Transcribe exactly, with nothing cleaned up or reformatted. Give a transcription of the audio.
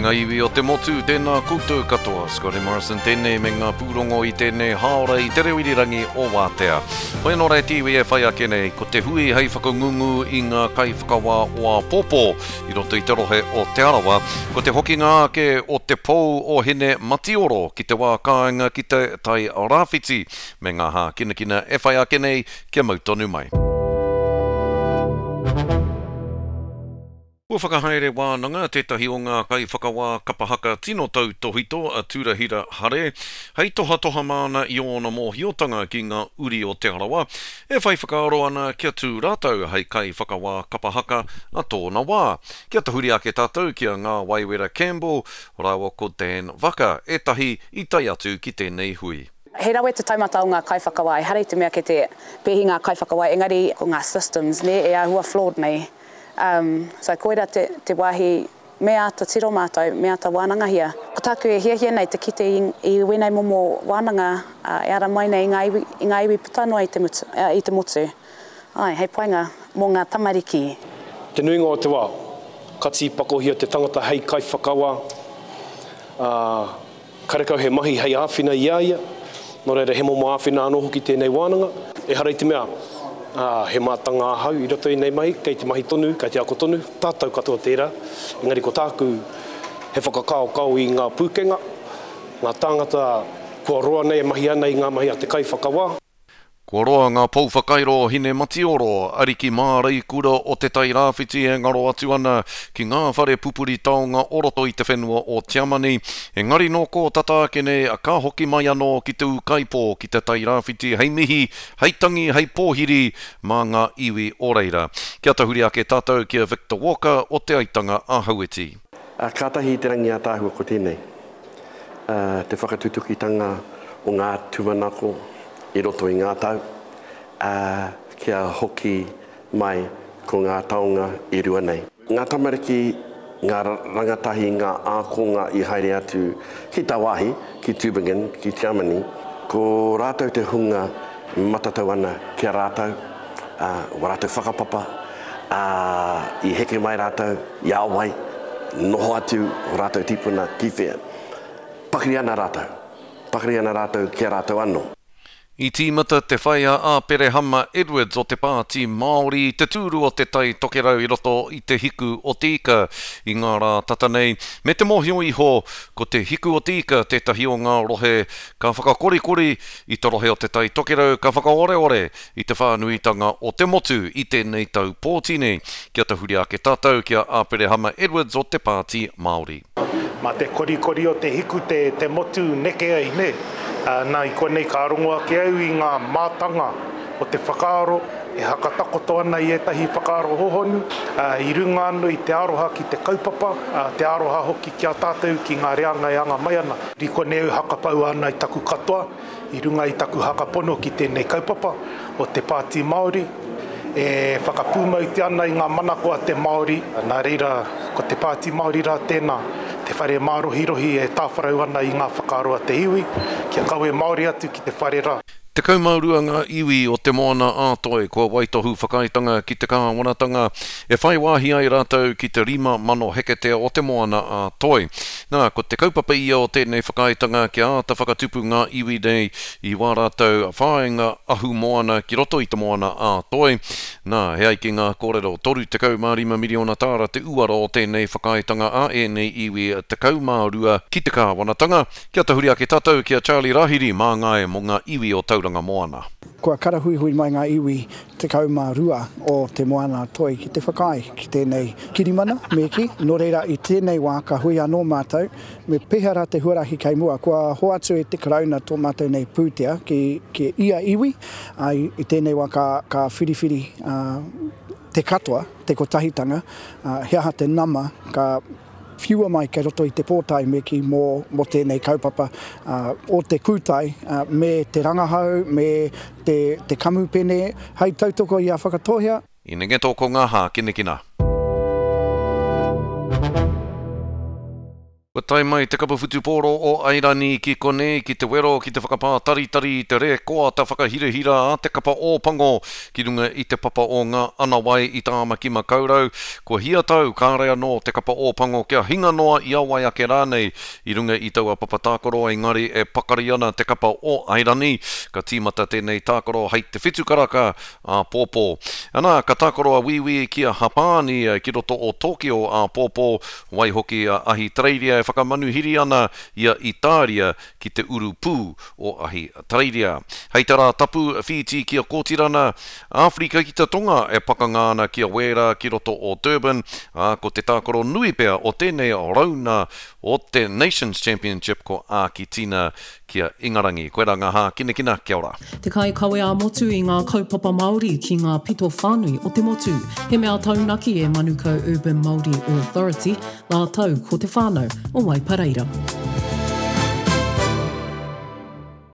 ngā iwi o te motu, tēnā koutou katoa. Scotty Morrison tēnei me ngā pūrongo i tēnei haora i te rewirirangi o Wātea. Hoi nō rei tiwi e whai ake nei, ko te hui hei whakangungu i ngā kai whakawa o a Pōpō, i roto i te rohe o te arawa, ko te hoki ngā ake o te pou o hene Matioro, ki te wā kāinga ki te tai rāwhiti, me ngā hā kina kina e whai ake nei, kia mautonu mai. Ua whakahaere wānanga, tētahi o ngā kai whakawā kapahaka tino tau tohito a Turahira Hare, hei toha toha mana i ona mōhiotanga ki ngā uri o te arawa, e whai whakaaro ana kia tū rātau hei kai whakawā kapahaka a tōna wā. Kia tahuri ake tātou kia ngā Waiwera Campbell, rāua ko Dan Waka, e tahi i tai atu ki tēnei hui. He rawe te taumata o ngā kai whakawā, e harei te mea ke te pehi ngā kai whakawā, engari ko ngā systems ne, e ahua flawed nei. Um, so koera te, te wāhi mea ata tiro mātou, mea ata wānanga hia. Ko tāku e hia hia nei te kite i, i wenei momo wānanga uh, e ara mai nei i ngā iwi, i ngā iwi putanua i te, mutu, uh, i te motu. Ai, hei poinga mō ngā tamariki. Te nuinga o te wā, kati pakohia te tangata hei kai whakawā, uh, karekau he mahi hei āwhina i aia, nō reira he momo āwhina anō hoki tēnei wānanga, e harei te mea, Ah, he mātanga ahau i roto i nei mai, kei te mahi tonu, kei te ako tonu, tātou katoa tērā. Engari ko tāku he whakakao kau i ngā pūkenga, ngā tāngata kua roa nei e mahi ana i ngā mahi a te kai whakawā. Kua roa ngā pou whakairo hine Matioro, ariki mārei kura o te tai rāwhiti e ngaro atu ana ki ngā whare pupuri taonga oroto i te whenua o Tiamani. Engari nō ko tata ake nei a ka hoki mai anō ki te ukaipo ki te tai rāwhiti, hei mihi, hei tangi, hei pōhiri, mā ngā iwi o reira. Kia tahuri ake tātou kia Victor Walker o te aitanga a Haueti. Uh, kātahi te rangi a tāhua ko tēnei. Uh, te whakatutukitanga o ngā tumanako i roto i ngā tau, uh, kia hoki mai ko ngā taonga i rua nei. Ngā tamariki, ngā rangatahi, ngā ākonga i haere atu ki tā wāhi, ki Tubingen, ki Tiamani, ko rātou te hunga matatau ana kia rātou, uh, wa rātou whakapapa, uh, i heke mai rātou, i awai, noho atu rātou tipuna ki whea. Pakiri ana rātou, pakiri ana rātou kia rātou anō. I tīmata te whaia a Perehama Edwards o te pāti Māori, te tūru o te tai tokerau i roto i te hiku o tika i ngā rā tata nei. Me te mōhio iho, ko te hiku o tika, tētahi o ngā rohe, ka whakakorikori i te rohe o te tai tokerau, ka whakaoreore i te whānuitanga o te motu i tēnei tau pōtine. Kia te huri ake tātou kia a Perehama Edwards o te pāti Māori. Ma te korikori o te hiku te, te motu neke ai ne. Uh, nā i konei ka arongoa ke au i ngā mātanga o te whakaaro, e hakatakoto ana i etahi whakaaro hohonu, uh, i runga anu i te aroha ki te kaupapa, uh, te aroha hoki kia tātou ki ngā reanga i anga mai ana. I konei au hakapau ana i taku katoa, i runga i taku hakapono ki tēnei kaupapa o te pāti Māori, e whakapūmau te ana i ngā manako a te Māori, nā reira ko te pāti Māori rā tēnā. Te whare mārohirohi e tāwharau ana i ngā whakaaro a te iwi, kia kaue Māori atu ki te whare rā. Te kaumaurua ngā iwi o te moana ātoi, kua waitohu whakaitanga ki te kāwanatanga, e whai wāhi ai rātou ki te rima mano heketea o te moana ātoi. Nā, ko te kaupapa ia o tēnei whakaitanga ki āta whakatupu ngā iwi nei i wā rātou whāinga ahu moana ki roto i te moana ātoi. Nā, he aiki ngā kōrero toru te kaumārima miliona tāra te uara o tēnei whakaitanga a e nei iwi te kaumaurua ki te kāwanatanga. Kia tahuri ake tātou kia Charlie Rahiri mā ngai mo ngā iwi o tau moana. Kua karahuihui mai ngā iwi te kaumārua o te moana toi ki te whakai, ki tēnei kirimana, meki, no reira i tēnei wā ka hui anō mātou, me pehara te huarahi kei mua, kua hoatu e te karauna tō mātou nei pūtea ki, ki ia iwi, ai i tēnei wā ka, ka whiriwhiri uh, te katoa, te kotahitanga, uh, heaha te nama, ka whiua mai kei roto i te pōtai meki mō, mō tēnei kaupapa uh, o te kūtai uh, me te rangahau, me te, te kamupene, hei tautoko i a whakatohia. I nge tōko ngā hā, kina kina. Wa tai mai te kapa whutuporo o Airani ki kone, ki te wero, ki te whakapā tari tari, te re koa, ta whakahirehira a te kapa o pango, ki runga i te papa o ngā ana wai i tāma ki makaurau. Ko hia tau, kārea no te kapa o pango, kia hinga noa i awai ake rānei, i runga i taua papa tākoro, engari e pakari ana te kapa o Airani, ka tīmata tēnei tākoro hei te whitukaraka a pōpō. Ana, ka tākoro a wiwi ki a Hapani, ki roto o Tokyo a pōpō, wai hoki a ahi Treiria, whakamanuhiri ana ia Itaria ki te urupū o ahi Treiria. Hei tara tapu Fiji ki a Kōtirana, Afrika ki te tonga e pakangana ki a Wera ki roto o Durban, a, ko te tākoro nui pea o tēnei rauna o te Nations Championship ko a ki tina ki a Ingarangi. Koe rā ngā hā, kina kina, kia ora. Te kai kawe a motu i ngā kaupapa Māori ki ngā pito whānui o te motu. He mea taunaki e Manukau Urban Māori Authority, nā tau ko te whānau o Waipareira.